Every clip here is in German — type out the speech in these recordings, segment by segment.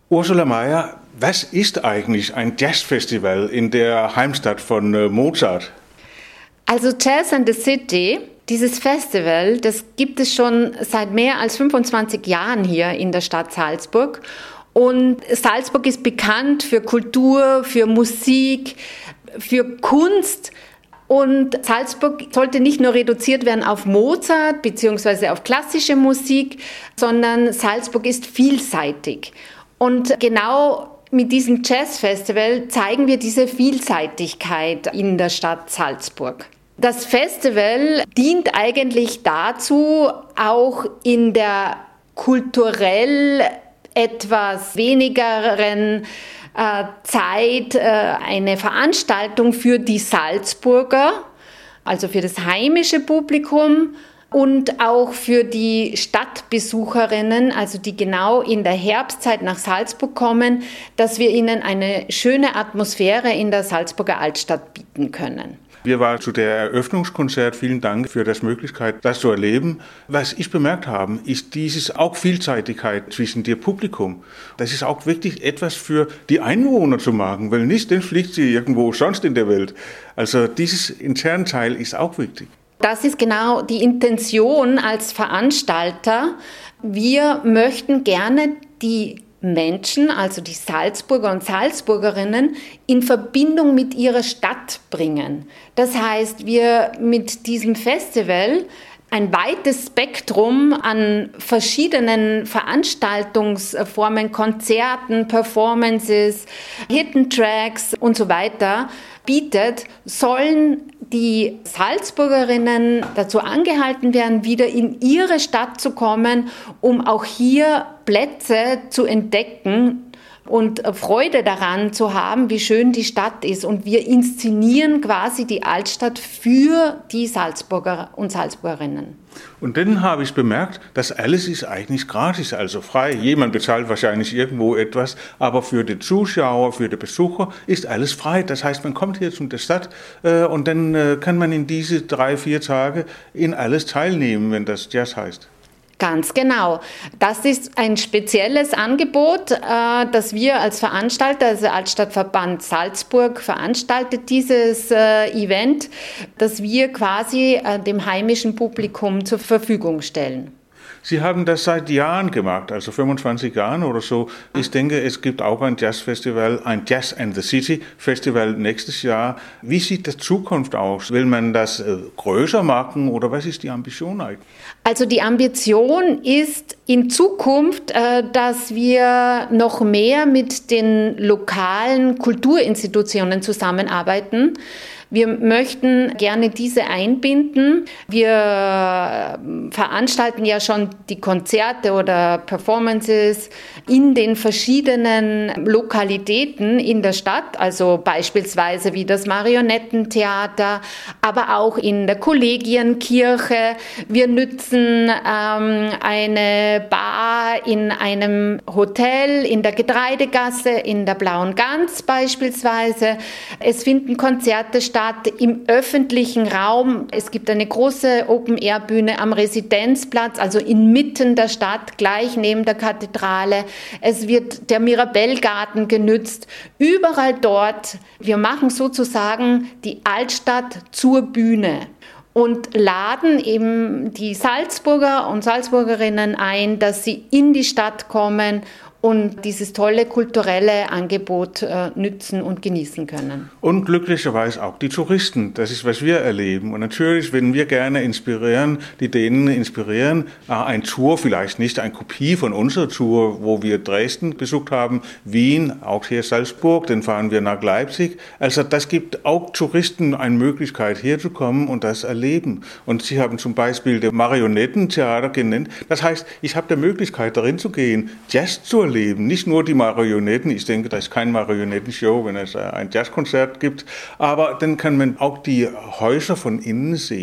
Ursula Mayer, was ist eigentlich ein Jazzfestival in der Heimstatt von Mozart? Also Jazz and the City, dieses Festival, das gibt es schon seit mehr als 25 Jahren hier in der Stadt Salzburg. Und Salzburg ist bekannt für Kultur, für Musik, für Kunst. Und Salzburg sollte nicht nur reduziert werden auf Mozart bzw. auf klassische Musik, sondern Salzburg ist vielseitig. Und genau mit diesem Jazzfestival zeigen wir diese Vielseitigkeit in der Stadt Salzburg. Das Festival dient eigentlich dazu, auch in der kulturell etwas wenigeren Zeit eine Veranstaltung für die Salzburger, also für das heimische Publikum und auch für die Stadtbesucherinnen, also die genau in der Herbstzeit nach Salzburg kommen, dass wir ihnen eine schöne Atmosphäre in der Salzburger Altstadt bieten können. Wir waren zu der Eröffnungskonzert. Vielen Dank für die Möglichkeit, das zu erleben. Was ich bemerkt habe, ist dieses auch Vielseitigkeit zwischen dem Publikum. Das ist auch wirklich etwas für die Einwohner zu machen, weil nicht, dann fliegt sie irgendwo sonst in der Welt. Also dieses interne Teil ist auch wichtig. Das ist genau die Intention als Veranstalter. Wir möchten gerne die Menschen, also die Salzburger und Salzburgerinnen, in Verbindung mit ihrer Stadt bringen. Das heißt, wir mit diesem Festival ein weites Spektrum an verschiedenen Veranstaltungsformen, Konzerten, Performances, Hidden Tracks und so weiter bietet, sollen die Salzburgerinnen dazu angehalten werden, wieder in ihre Stadt zu kommen, um auch hier Plätze zu entdecken und Freude daran zu haben, wie schön die Stadt ist. Und wir inszenieren quasi die Altstadt für die Salzburger und Salzburgerinnen. Und dann habe ich bemerkt, das alles ist eigentlich gratis, also frei. Jemand bezahlt wahrscheinlich irgendwo etwas, aber für den Zuschauer, für den Besucher ist alles frei. Das heißt, man kommt hier zu der Stadt und dann kann man in diese 3-4 Tage in alles teilnehmen, wenn das Jazz heißt. Ganz genau. Das ist ein spezielles Angebot, das wir als Veranstalter, also Altstadtverband Salzburg, veranstaltet dieses Event, das wir quasi dem heimischen Publikum zur Verfügung stellen. Sie haben das seit Jahren gemacht, also 25 Jahren oder so. Ich denke, es gibt auch ein Jazzfestival, ein Jazz and the City Festival nächstes Jahr. Wie sieht die Zukunft aus? Will man das größer machen oder was ist die Ambition eigentlich? Also die Ambition ist in Zukunft, dass wir noch mehr mit den lokalen Kulturinstitutionen zusammenarbeiten. Wir möchten gerne diese einbinden. Wir veranstalten ja schon die Konzerte oder Performances in den verschiedenen Lokalitäten in der Stadt, also beispielsweise wie das Marionettentheater, aber auch in der Kollegienkirche. Wir nützen eine Bar in einem Hotel in der Getreidegasse, in der Blauen Gans beispielsweise. Es finden Konzerte statt im öffentlichen Raum. Es gibt eine große Open-Air-Bühne am Residenzplatz, also inmitten der Stadt, gleich neben der Kathedrale. Es wird der Mirabellgarten genützt. Überall dort. Wir machen sozusagen die Altstadt zur Bühne und laden eben die Salzburger und Salzburgerinnen ein, dass sie in die Stadt kommen und dieses tolle kulturelle Angebot nützen und genießen können. Und glücklicherweise auch die Touristen. Das ist, was wir erleben. Und natürlich würden wir gerne inspirieren, die Dänen inspirieren. Ein Tour, vielleicht nicht eine Kopie von unserer Tour, wo wir Dresden besucht haben, Wien, auch hier Salzburg, dann fahren wir nach Leipzig. Also das gibt auch Touristen eine Möglichkeit, hier zu kommen und das erleben. Und Sie haben zum Beispiel das Marionettentheater genannt. Das heißt, ich habe die Möglichkeit, darin zu gehen, Jazz zu erleben. Nicht nur die Marionetten, ich denke, das ist kein Marionettenshow, wenn es ein Jazzkonzert gibt, aber dann kann man auch die Häuser von innen sehen.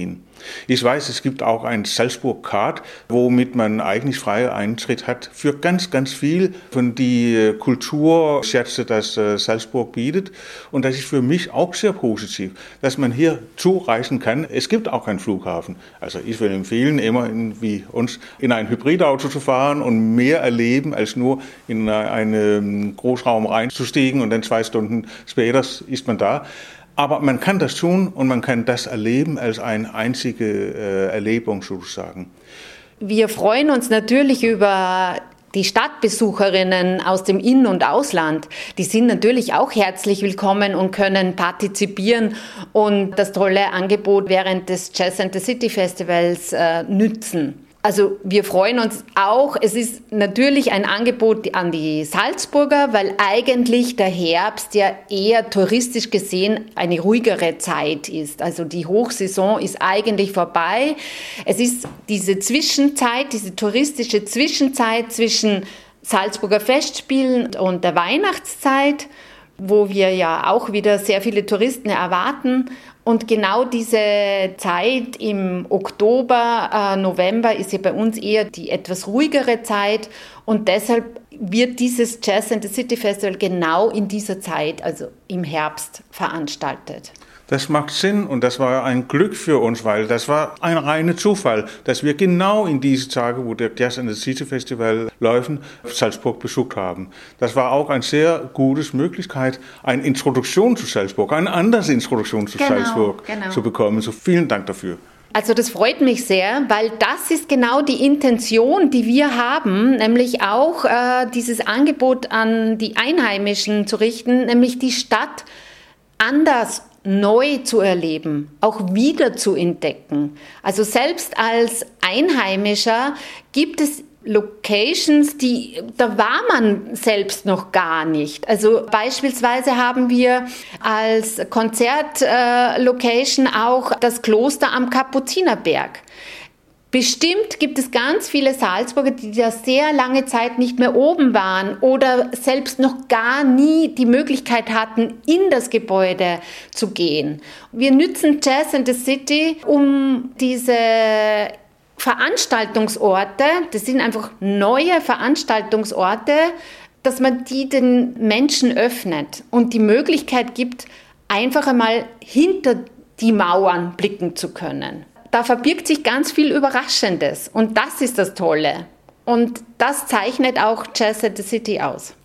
Ich weiß, es gibt auch ein Salzburg-Card, womit man eigentlich freien Eintritt hat für ganz, ganz viel von die Kulturschätze, das Salzburg bietet. Und das ist für mich auch sehr positiv, dass man hier zureisen kann. Es gibt auch keinen Flughafen. Also ich will empfehlen, immer wie uns in ein Hybridauto zu fahren und mehr erleben, als nur in einen Großraum reinzusteigen und dann 2 Stunden später ist man da. Aber man kann das tun und man kann das erleben als eine einzige Erlebung sozusagen. Wir freuen uns natürlich über die Stadtbesucherinnen aus dem In- und Ausland. Die sind natürlich auch herzlich willkommen und können partizipieren und das tolle Angebot während des Jazz and the City Festivals nützen. Also wir freuen uns auch. Es ist natürlich ein Angebot an die Salzburger, weil eigentlich der Herbst ja eher touristisch gesehen eine ruhigere Zeit ist. Also die Hochsaison ist eigentlich vorbei. Es ist diese Zwischenzeit, diese touristische Zwischenzeit zwischen Salzburger Festspielen und der Weihnachtszeit, wo wir ja auch wieder sehr viele Touristen erwarten. Und genau diese Zeit im Oktober, November ist ja bei uns eher die etwas ruhigere Zeit. Und deshalb wird dieses Jazz and the City Festival genau in dieser Zeit, also im Herbst, veranstaltet. Das macht Sinn und das war ein Glück für uns, weil das war ein reiner Zufall, dass wir genau in diese Tage, wo der Jazz and the City Festival läuft, Salzburg besucht haben. Das war auch eine sehr gute Möglichkeit, eine Introduktion zu Salzburg, eine andere Introduktion zu Salzburg zu bekommen. So vielen Dank dafür. Also das freut mich sehr, weil das ist genau die Intention, die wir haben, nämlich auch dieses Angebot an die Einheimischen zu richten, nämlich die Stadt anders neu zu erleben, auch wieder zu entdecken. Also selbst als Einheimischer gibt es Locations, da war man selbst noch gar nicht. Also beispielsweise haben wir als Konzertlocation auch das Kloster am Kapuzinerberg. Bestimmt gibt es ganz viele Salzburger, die da sehr lange Zeit nicht mehr oben waren oder selbst noch gar nie die Möglichkeit hatten, in das Gebäude zu gehen. Wir nützen Jazz and the City, um diese Veranstaltungsorte, das sind einfach neue Veranstaltungsorte, dass man die den Menschen öffnet und die Möglichkeit gibt, einfach einmal hinter die Mauern blicken zu können. Da verbirgt sich ganz viel Überraschendes und das ist das Tolle. Und das zeichnet auch Jazz at the City aus.